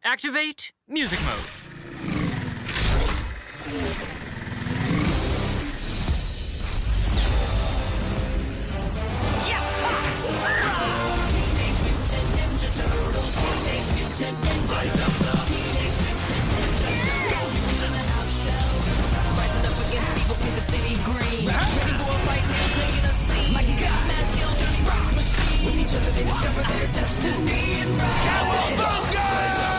Activate music mode. City green. Ready for a fight, man's making a scene. Like he's got mad skills, turning rocks machine. With each other they discover their destiny and rise.